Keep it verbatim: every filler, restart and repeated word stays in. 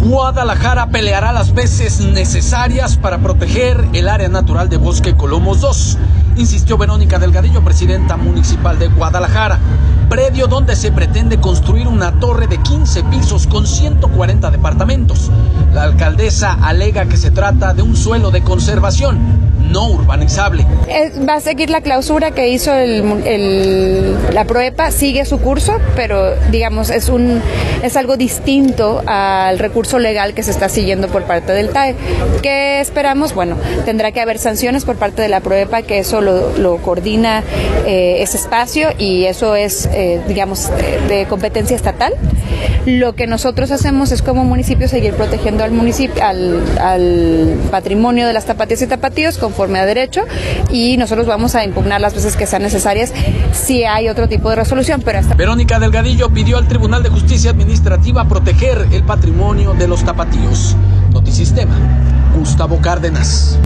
Guadalajara peleará las veces necesarias para proteger el área natural de Bosque Colomos dos, insistió Verónica Delgadillo, presidenta municipal de Guadalajara, predio donde se pretende construir una torre de quince pisos con ciento cuarenta departamentos. La alcaldesa alega que se trata de un suelo de conservación no urbanizable. Va a seguir la clausura que hizo el, el, la PROEPA, sigue su curso, pero digamos es un es algo distinto al recurso legal que se está siguiendo por parte del T A E. ¿Qué esperamos? Bueno, tendrá que haber sanciones por parte de la PROEPA, que eso lo, lo coordina eh, ese espacio, y eso es, eh, digamos, de, de competencia estatal. Lo que nosotros hacemos es, como municipio, seguir protegiendo al municipio, al, al patrimonio de las tapatías y tapatíos conforme a derecho, y nosotros vamos a impugnar las veces que sean necesarias si hay otro tipo de resolución. Pero hasta... Verónica Delgadillo pidió al Tribunal de Justicia Administrativa proteger el patrimonio de los tapatíos. Notisistema, Gustavo Cárdenas.